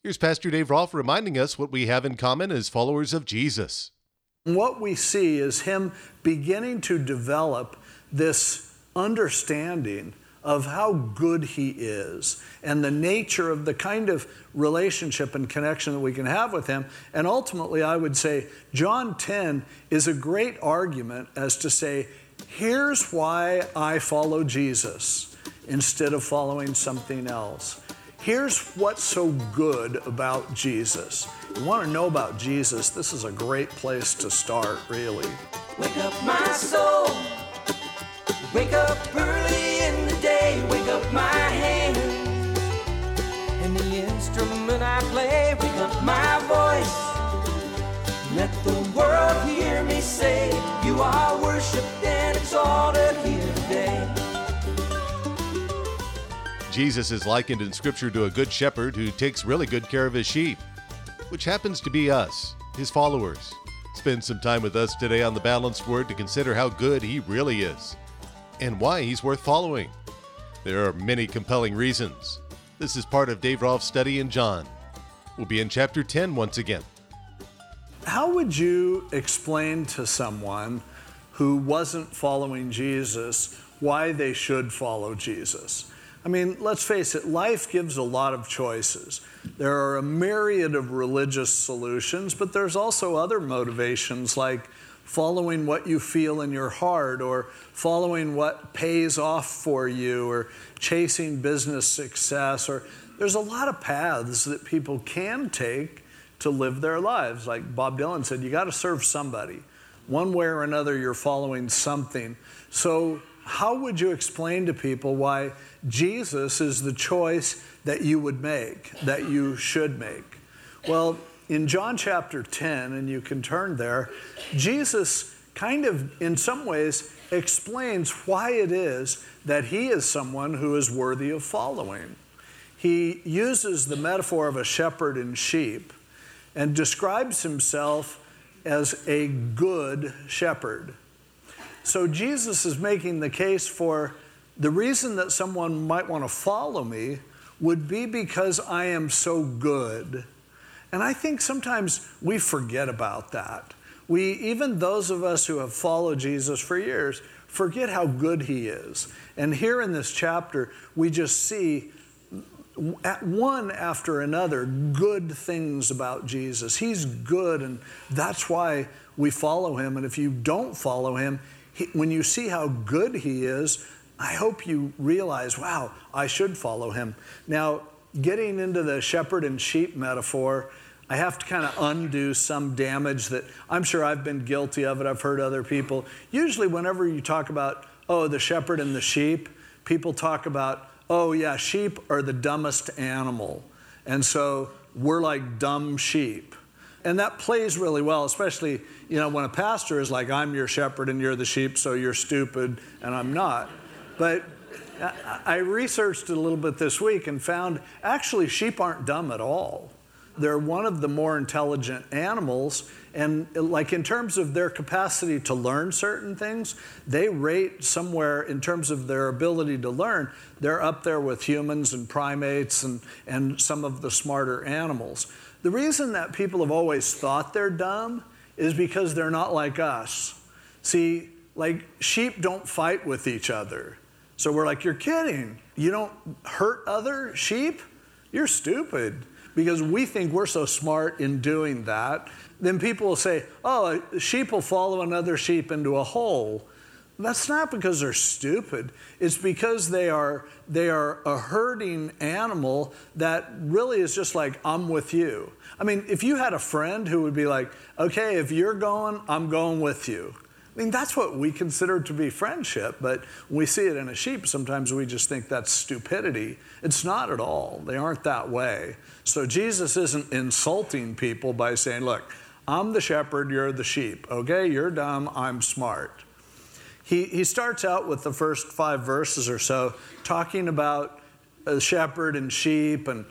Here's Pastor Dave Rolfe reminding us what we have in common as followers of Jesus. What we see is him beginning to develop this understanding of how good he is and the nature of the kind of relationship and connection that we can have with him. And ultimately, I would say John 10 is a great argument as to say, here's why I follow Jesus instead of following something else. Here's what's so good about Jesus. You want to know about Jesus, this is a great place to start, really. Wake up, my soul. Wake up early in the day. Wake up my hand. And the instrument I play. Wake up my voice. Let the world hear me say, you are worshipped and exalted here today. Jesus is likened in Scripture to a good shepherd who takes really good care of his sheep, which happens to be us, his followers. Spend some time with us today on The Balanced Word to consider how good he really is and why he's worth following. There are many compelling reasons. This is part of Dave Rolfe's study in John. We'll be in chapter 10 once again. How would you explain to someone who wasn't following Jesus why they should follow Jesus? I mean, let's face it, life gives a lot of choices. There are a myriad of religious solutions, but there's also other motivations like following what you feel in your heart or following what pays off for you or chasing business success. Or there's a lot of paths that people can take to live their lives. Like Bob Dylan said, you got to serve somebody. One way or another, you're following something. So how would you explain to people why Jesus is the choice that you would make, that you should make? Well, in John chapter 10, and you can turn there, Jesus kind of, in some ways, explains why it is that he is someone who is worthy of following. He uses the metaphor of a shepherd and sheep and describes himself as a good shepherd. So Jesus is making the case for the reason that someone might want to follow me would be because I am so good. And I think sometimes we forget about that. Even those of us who have followed Jesus for years, forget how good he is. And here in this chapter, we just see one after another good things about Jesus. He's good, and that's why we follow him. And if you don't follow him, when you see how good he is, I hope you realize, wow, I should follow him. Now, getting into the shepherd and sheep metaphor, I have to kind of undo some damage that I'm sure I've been guilty of it. I've heard other people. Usually whenever you talk about, the shepherd and the sheep, people talk about, sheep are the dumbest animal. And so we're like dumb sheep. And that plays really well, especially, when a pastor is like, I'm your shepherd and you're the sheep, so you're stupid and I'm not. But I researched it a little bit this week and found actually sheep aren't dumb at all. They're one of the more intelligent animals, and like in terms of their capacity to learn certain things, they rate somewhere in terms of their ability to learn, they're up there with humans and primates and some of the smarter animals. The reason that people have always thought they're dumb is because they're not like us. See, like sheep don't fight with each other. So we're like, you're kidding. You don't hurt other sheep? You're stupid. Because we think we're so smart in doing that. Then people will say, a sheep will follow another sheep into a hole. That's not because they're stupid. It's because they are a herding animal that really is just like, I'm with you. I mean, if you had a friend who would be like, okay, if you're going, I'm going with you. I mean, that's what we consider to be friendship, but when we see it in a sheep, sometimes we just think that's stupidity. It's not at all. They aren't that way. So Jesus isn't insulting people by saying, look, I'm the shepherd, you're the sheep. Okay, you're dumb, I'm smart. He starts out with the first 5 verses or so talking about a shepherd and sheep and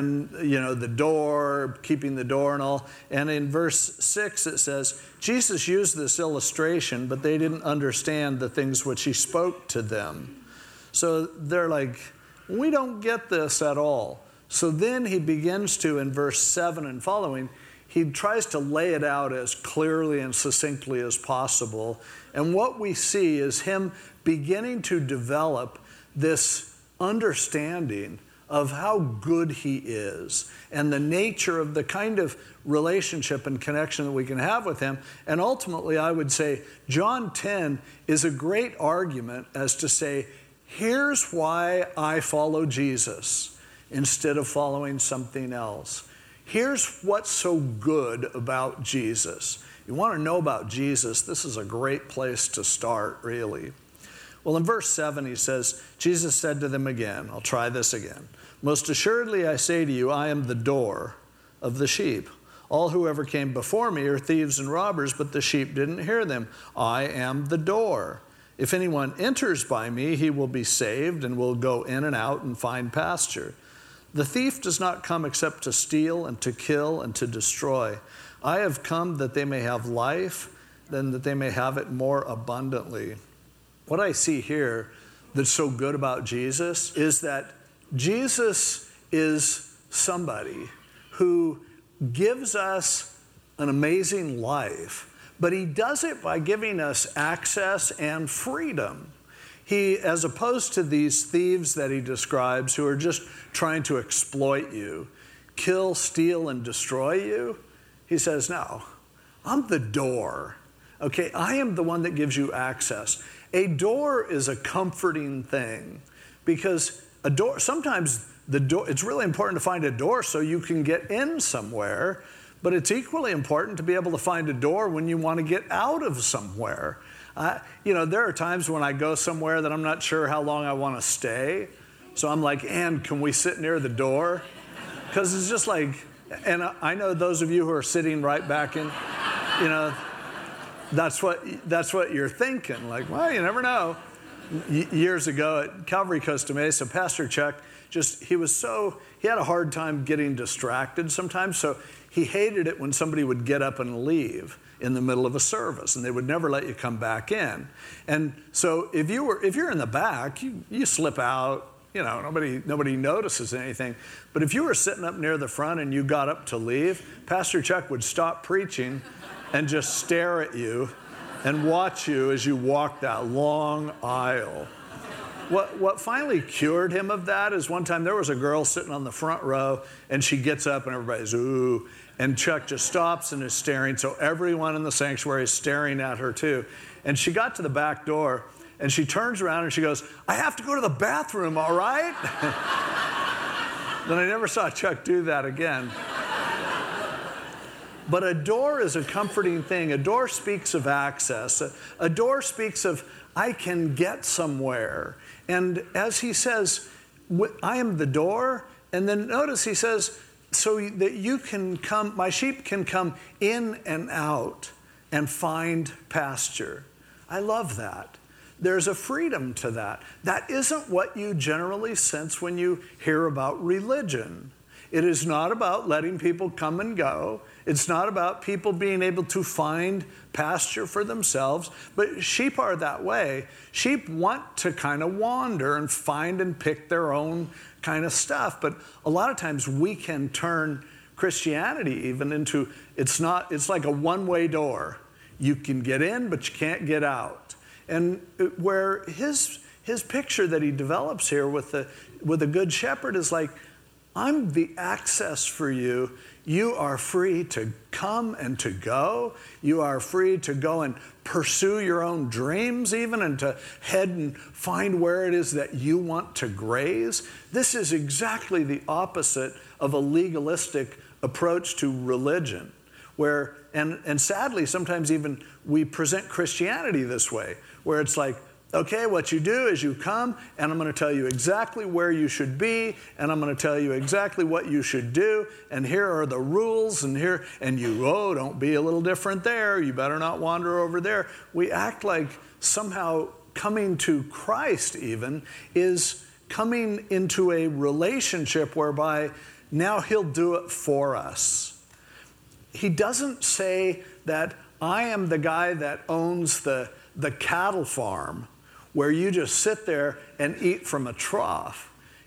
the door, keeping the door and all. And in verse 6 it says, Jesus used this illustration, but they didn't understand the things which he spoke to them. So they're like, we don't get this at all. So then he begins to, in verse 7 and following, he tries to lay it out as clearly and succinctly as possible. And what we see is him beginning to develop this understanding of how good he is and the nature of the kind of relationship and connection that we can have with him. And ultimately, I would say John 10 is a great argument as to say, here's why I follow Jesus instead of following something else. Here's what's so good about Jesus. You want to know about Jesus, this is a great place to start, really. Well, in verse 7, he says, Jesus said to them again, I'll try this again. Most assuredly, I say to you, I am the door of the sheep. All who ever came before me are thieves and robbers, but the sheep didn't hear them. I am the door. If anyone enters by me, he will be saved and will go in and out and find pasture. The thief does not come except to steal and to kill and to destroy. I have come that they may have life, then that they may have it more abundantly. What I see here that's so good about Jesus is that Jesus is somebody who gives us an amazing life, but he does it by giving us access and freedom. He, as opposed to these thieves that he describes who are just trying to exploit you, kill, steal, and destroy you, he says, no, I'm the door. Okay, I am the one that gives you access. A door is a comforting thing because a door, sometimes the door, it's really important to find a door so you can get in somewhere, but it's equally important to be able to find a door when you want to get out of somewhere. There are times when I go somewhere that I'm not sure how long I want to stay. So I'm like, Ann, can we sit near the door? Because it's just like, and I know those of you who are sitting right back in, that's what you're thinking. Like, well, you never know. Years ago at Calvary Costa Mesa, Pastor Chuck, he had a hard time getting distracted sometimes. So he hated it when somebody would get up and leave in the middle of a service, and they would never let you come back in. And so if you're in the back, you slip out. Nobody notices anything. But if you were sitting up near the front and you got up to leave, Pastor Chuck would stop preaching and just stare at you and watch you as you walk that long aisle. What finally cured him of that is one time there was a girl sitting on the front row, and she gets up and everybody's, ooh, and Chuck just stops and is staring, so everyone in the sanctuary is staring at her too. And she got to the back door, and she turns around and she goes, I have to go to the bathroom, all right? Then I never saw Chuck do that again. But a door is a comforting thing. A door speaks of access. A door speaks of, I can get somewhere. And as he says, I am the door. And then notice he says, so that you can come, my sheep can come in and out and find pasture. I love that. There's a freedom to that. That isn't what you generally sense when you hear about religion. It is not about letting people come and go. It's not about people being able to find pasture for themselves, but sheep are that way. Sheep want to kind of wander and find and pick their own kind of stuff, but a lot of times we can turn Christianity even into, it's like a one-way door. You can get in, but you can't get out. And where his picture that he develops here with a good shepherd is like, I'm the access for you. You are free to come and to go. You are free to go and pursue your own dreams even, and to head and find where it is that you want to graze. This is exactly the opposite of a legalistic approach to religion, where, and sadly, sometimes even we present Christianity this way, where it's like, okay, what you do is you come, and I'm going to tell you exactly where you should be, and I'm going to tell you exactly what you should do, and here are the rules, and don't be a little different there, you better not wander over there. We act like somehow coming to Christ even is coming into a relationship whereby now he'll do it for us. He doesn't say that I am the guy that owns the cattle farm, where you just sit there and eat from a trough.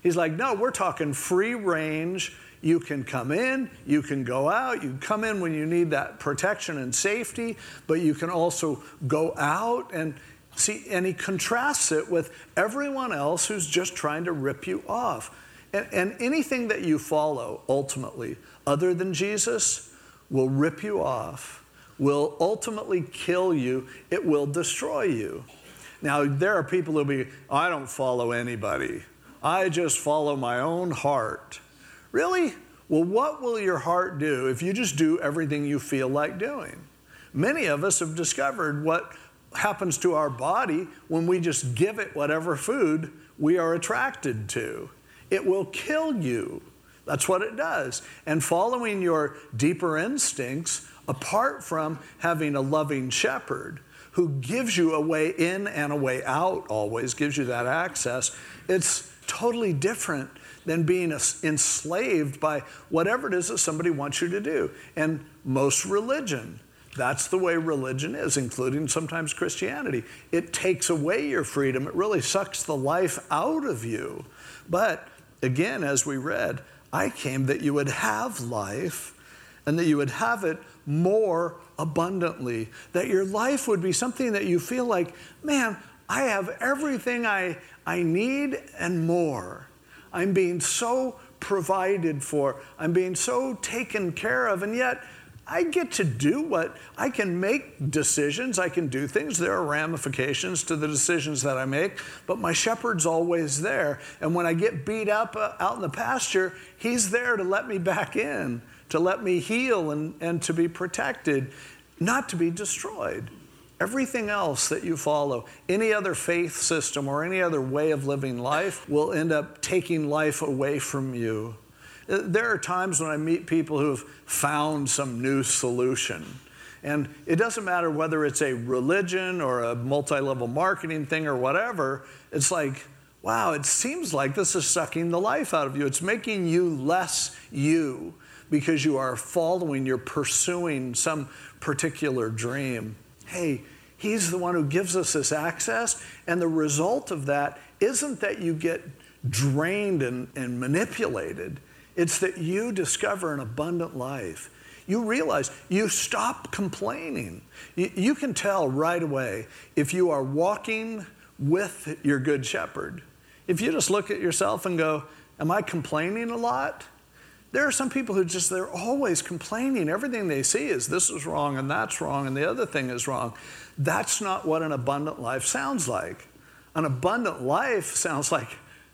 He's like, no, we're talking free range. You can come in, you can go out, you can come in when you need that protection and safety, but you can also go out and see, and he contrasts it with everyone else who's just trying to rip you off. And anything that you follow, ultimately, other than Jesus, will rip you off, will ultimately kill you, it will destroy you. Now, there are people who'll be, I don't follow anybody. I just follow my own heart. Really? Well, what will your heart do if you just do everything you feel like doing? Many of us have discovered what happens to our body when we just give it whatever food we are attracted to. It will kill you. That's what it does. And following your deeper instincts, apart from having a loving shepherd who gives you a way in and a way out, always gives you that access, it's totally different than being enslaved by whatever it is that somebody wants you to do. And most religion, that's the way religion is, including sometimes Christianity. It takes away your freedom. It really sucks the life out of you. But again, as we read, I came that you would have life and that you would have it more abundantly, that your life would be something that you feel like, man, I have everything I need and more. I'm being so provided for. I'm being so taken care of, and yet I get to do what, I can make decisions, I can do things. There are ramifications to the decisions that I make, but my shepherd's always there. And when I get beat up out in the pasture, he's there to let me back in, to let me heal and to be protected, not to be destroyed. Everything else that you follow, any other faith system or any other way of living life will end up taking life away from you. There are times when I meet people who have found some new solution. And it doesn't matter whether it's a religion or a multi-level marketing thing or whatever. It's like, wow, it seems like this is sucking the life out of you. It's making you less you because you are following, you're pursuing some particular dream. Hey, he's the one who gives us this access, and the result of that isn't that you get drained and manipulated. It's that you discover an abundant life. You realize you stop complaining. You can tell right away if you are walking with your good shepherd. If you just look at yourself and go, am I complaining a lot? There are some people who they're always complaining. Everything they see is this is wrong and that's wrong and the other thing is wrong. That's not what an abundant life sounds like. An abundant life sounds like,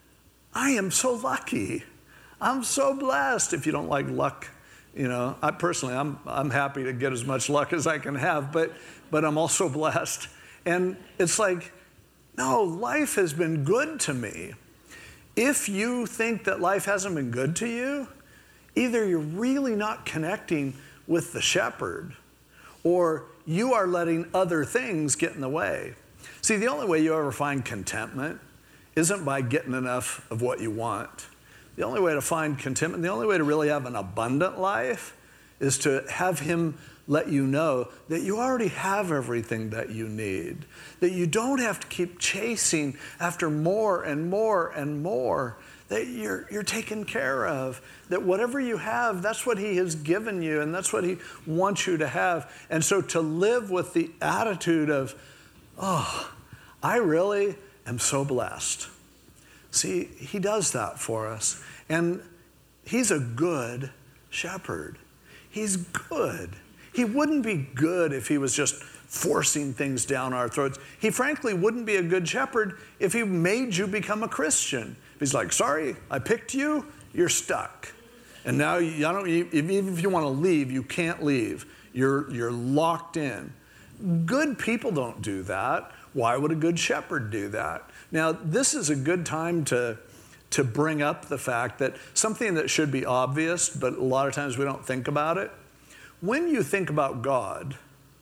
I am so lucky. I'm so blessed. If you don't like luck, I personally, I'm happy to get as much luck as I can have, but I'm also blessed. And it's like, no, life has been good to me. If you think that life hasn't been good to you, either you're really not connecting with the shepherd, or you are letting other things get in the way. See, the only way you ever find contentment isn't by getting enough of what you want. The only way to find contentment, the only way to really have an abundant life is to have him let you know that you already have everything that you need, that you don't have to keep chasing after more and more and more, that you're taken care of, that whatever you have, that's what he has given you, and that's what he wants you to have. And so to live with the attitude of, oh, I really am so blessed. See, he does that for us. And he's a good shepherd. He's good. He wouldn't be good if he was just forcing things down our throats. He frankly wouldn't be a good shepherd if he made you become a Christian. He's like, sorry, I picked you, you're stuck. And now, even if you want to leave, you can't leave. You're locked in. Good people don't do that. Why would a good shepherd do that? Now, this is a good time to bring up the fact that something that should be obvious, but a lot of times we don't think about it. When you think about God,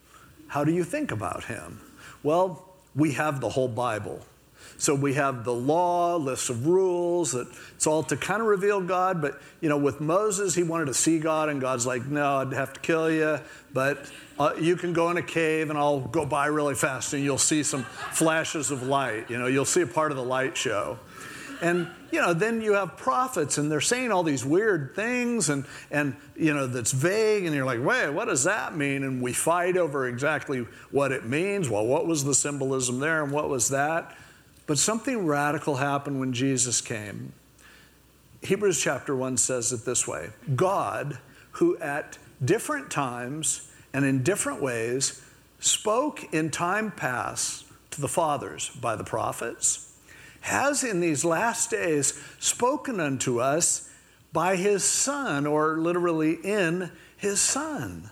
how do you think about him? Well, we have the whole Bible. So we have the law, lists of rules, that it's all to kind of reveal God. But, with Moses, he wanted to see God, and God's like, no, I'd have to kill you. But you can go in a cave, and I'll go by really fast, and you'll see some flashes of light. You'll see a part of the light show. And, then you have prophets and they're saying all these weird things and that's vague. And you're like, wait, what does that mean? And we fight over exactly what it means. Well, what was the symbolism there and what was that? But something radical happened when Jesus came. Hebrews chapter 1 says it this way: God, who at different times and in different ways spoke in time past to the fathers by the prophets, has in these last days spoken unto us by his Son, or literally in his Son.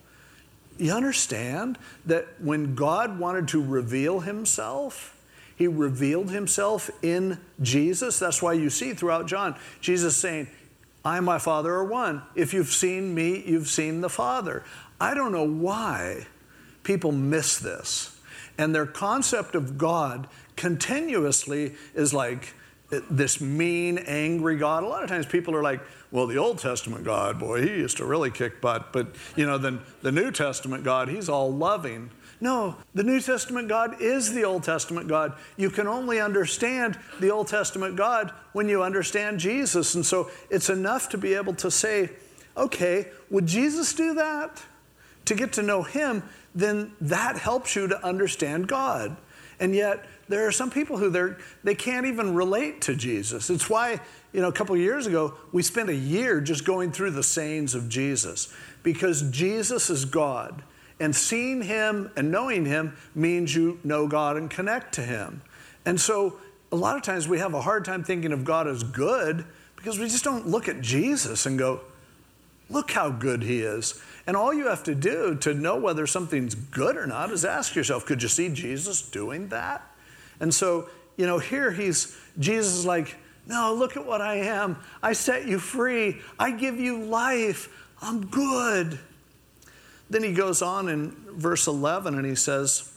You understand that when God wanted to reveal himself, he revealed himself in Jesus. That's why you see throughout John, Jesus saying, I and my Father are one. If you've seen me, you've seen the Father. I don't know why people miss this. And their concept of God continuously is like this mean, angry God. A lot of times people are like, well, the Old Testament God, boy, he used to really kick butt. But, then the New Testament God, he's all loving. No, the New Testament God is the Old Testament God. You can only understand the Old Testament God when you understand Jesus. And so it's enough to be able to say, okay, would Jesus do that? To get to know him, then that helps you to understand God. And yet there are some people who they can't even relate to Jesus. It's why, a couple of years ago, we spent a year just going through the sayings of Jesus, because Jesus is God. And seeing him and knowing him means you know God and connect to him. And so a lot of times we have a hard time thinking of God as good because we just don't look at Jesus and go, look how good he is. And all you have to do to know whether something's good or not is ask yourself, could you see Jesus doing that? And so, here Jesus is like, no, look at what I am. I set you free. I give you life. I'm good. Then he goes on in verse 11 and he says,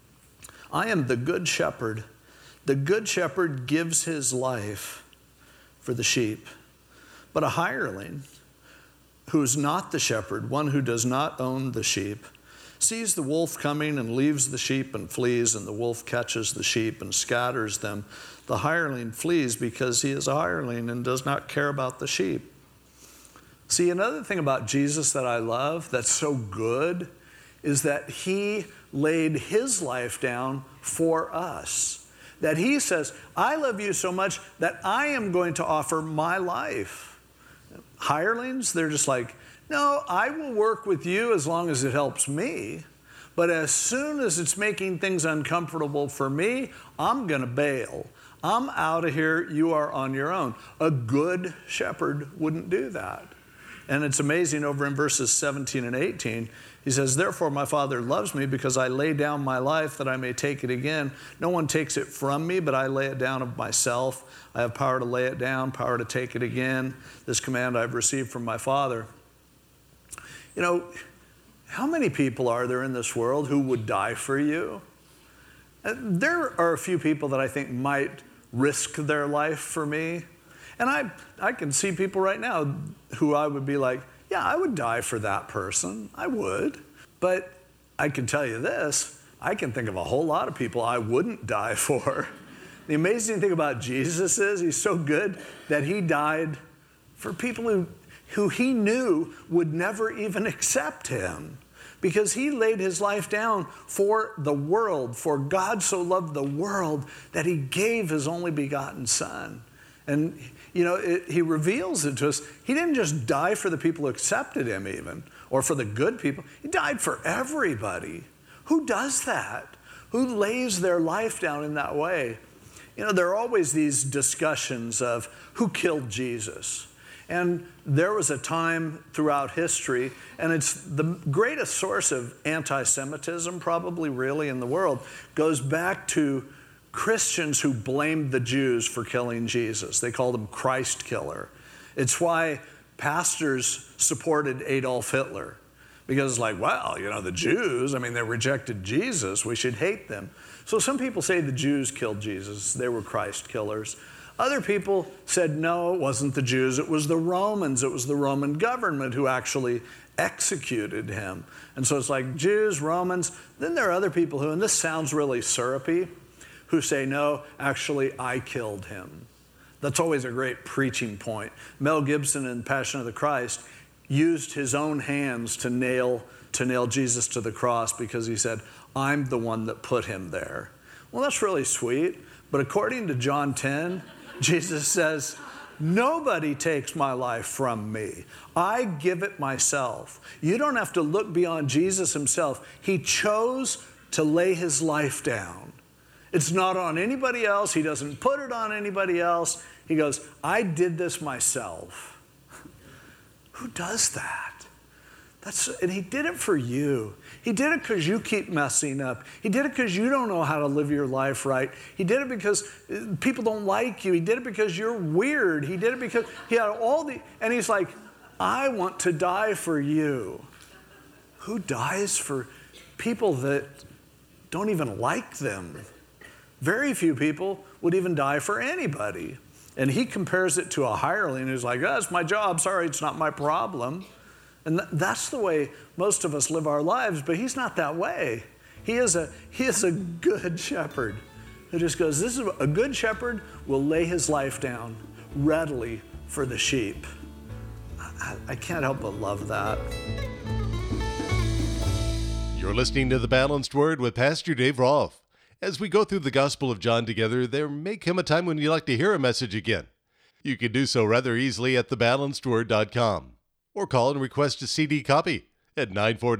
I am the good shepherd. The good shepherd gives his life for the sheep. But a hireling, who is not the shepherd, one who does not own the sheep, sees the wolf coming and leaves the sheep and flees, and the wolf catches the sheep and scatters them. The hireling flees because he is a hireling and does not care about the sheep. See, another thing about Jesus that I love that's so good is that he laid his life down for us. That he says, I love you so much that I am going to offer my life. Hirelings, they're just like, no, I will work with you as long as it helps me. But as soon as it's making things uncomfortable for me, I'm going to bail. I'm out of here. You are on your own. A good shepherd wouldn't do that. And it's amazing over in verses 17 and 18, he says, therefore my Father loves me because I lay down my life that I may take it again. No one takes it from me, but I lay it down of myself. I have power to lay it down, power to take it again. This command I've received from my Father. How many people are there in this world who would die for you? There are a few people that I think might risk their life for me. And I can see people right now who I would be like, yeah, I would die for that person. I would. But I can tell you this, I can think of a whole lot of people I wouldn't die for. The amazing thing about Jesus is he's so good that he died for people who he knew would never even accept him. Because he laid his life down for the world, for God so loved the world that he gave his only begotten Son. And he reveals it to us. He didn't just die for the people who accepted him even, or for the good people. He died for everybody. Who does that? Who lays their life down in that way? There are always these discussions of who killed Jesus. And there was a time throughout history, and it's the greatest source of anti-Semitism probably really in the world, goes back to Christians who blamed the Jews for killing Jesus. They called him Christ killer. It's why pastors supported Adolf Hitler. Because it's like, well, the Jews, they rejected Jesus. We should hate them. So some people say the Jews killed Jesus. They were Christ killers. Other people said, no, it wasn't the Jews. It was the Romans. It was the Roman government who actually executed him. And so it's like Jews, Romans. Then there are other people who, and this sounds really syrupy, who say, no, actually, I killed him. That's always a great preaching point. Mel Gibson in Passion of the Christ used his own hands to nail Jesus to the cross because he said, I'm the one that put him there. Well, that's really sweet. But according to John 10, Jesus says, nobody takes my life from me. I give it myself. You don't have to look beyond Jesus himself. He chose to lay his life down. It's not on anybody else. He doesn't put it on anybody else. He goes, I did this myself. Who does that? And he did it for you. He did it because you keep messing up. He did it because you don't know how to live your life right. He did it because people don't like you. He did it because you're weird. He did it because he had and he's like, I want to die for you. Who dies for people that don't even like them? Very few people would even die for anybody. And he compares it to a hireling who's like, that's my job. Sorry, it's not my problem. And that's the way most of us live our lives, but he's not that way. He is a good shepherd who just goes, this is a good shepherd will lay his life down readily for the sheep. I can't help but love that. You're listening to The Balanced Word with Pastor Dave Rolfe. As we go through the Gospel of John together, there may come a time when you'd like to hear a message again. You can do so rather easily at thebalancedword.com or call and request a CD copy at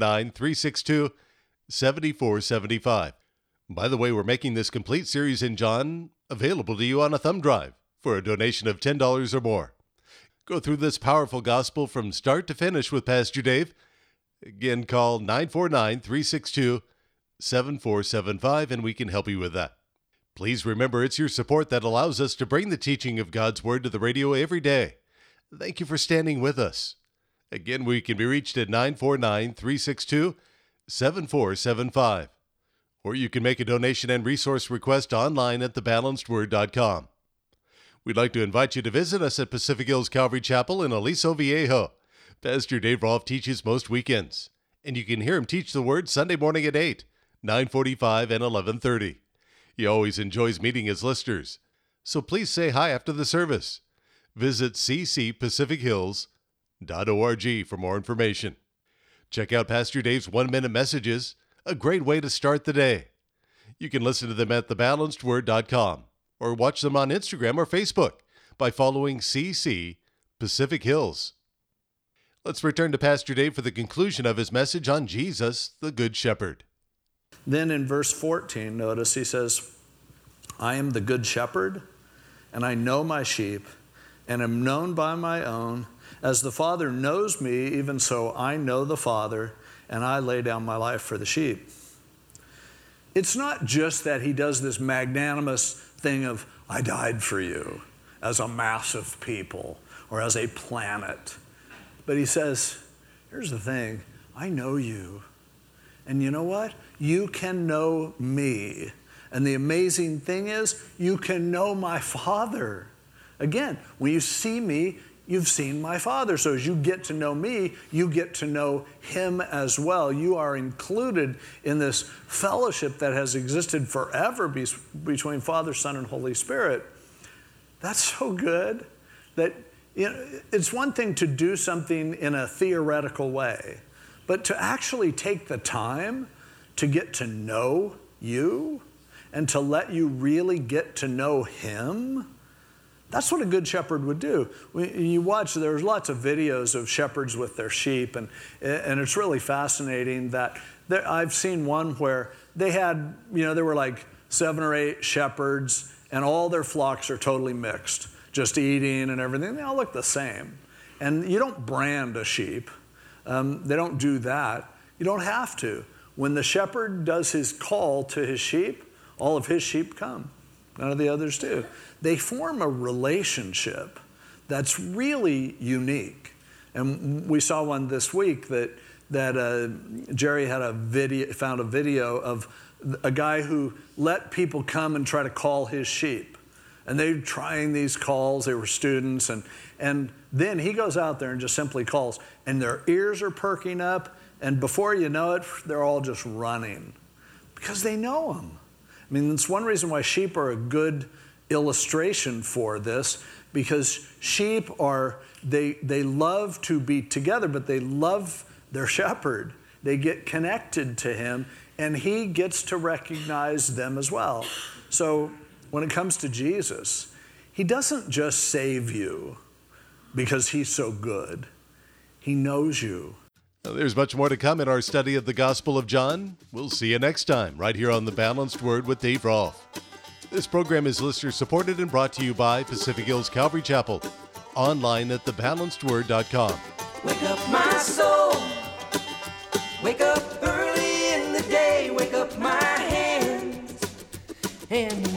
949-362-7475. By the way, we're making this complete series in John available to you on a thumb drive for a donation of $10 or more. Go through this powerful gospel from start to finish with Pastor Dave. Again, call 949-362-7475 and we can help you with that. Please remember, it's your support that allows us to bring the teaching of God's Word to the radio every day. Thank you for standing with us. Again, we can be reached at 949-362-7475. Or you can make a donation and resource request online at thebalancedword.com. We'd like to invite you to visit us at Pacific Hills Calvary Chapel in Aliso Viejo. Pastor Dave Rolfe teaches most weekends, and you can hear him teach the Word Sunday morning at 8, 9:45, and 11:30. He always enjoys meeting his listeners, so please say hi after the service. Visit ccpacifichills.org for more information. Check out Pastor Dave's 1-minute messages, a great way to start the day. You can listen to them at thebalancedword.com or watch them on Instagram or Facebook by following CC Pacific Hills. Let's return to Pastor Dave for the conclusion of his message on Jesus, the Good Shepherd. Then in verse 14, notice he says, I am the good shepherd, and I know my sheep, and am known by my own. As the Father knows me, even so I know the Father, and I lay down my life for the sheep. It's not just that he does this magnanimous thing of, I died for you, as a mass of people, or as a planet. But he says, here's the thing, I know you. And you know what? You can know me. And the amazing thing is, you can know my Father. Again, when you see me, you've seen my Father. So as you get to know me, you get to know him as well. You are included in this fellowship that has existed forever between Father, Son, and Holy Spirit. That's so good that it's one thing to do something in a theoretical way, but to actually take the time to get to know you and to let you really get to know him, that's what a good shepherd would do. You watch, there's lots of videos of shepherds with their sheep, and it's really fascinating that I've seen one where they had, there were like 7 or 8 shepherds, and all their flocks are totally mixed, just eating and everything. They all look the same. And you don't brand a sheep. They don't do that. You don't have to. When the shepherd does his call to his sheep, all of his sheep come. None of the others do. They form a relationship that's really unique. And we saw one this week that Jerry had found a video of a guy who let people come and try to call his sheep. And they were trying these calls. They were students. And then he goes out there and just simply calls. And their ears are perking up. And before you know it, they're all just running because they know him. I mean, it's one reason why sheep are a good illustration for this, because sheep they love to be together, but they love their shepherd. They get connected to him, and he gets to recognize them as well. So when it comes to Jesus, he doesn't just save you because he's so good. He knows you. There's much more to come in our study of the Gospel of John. We'll see you next time, right here on The Balanced Word with Dave Rolfe. This program is listener-supported and brought to you by Pacific Hills Calvary Chapel, online at thebalancedword.com. Wake up my soul, wake up early in the day, wake up my hands and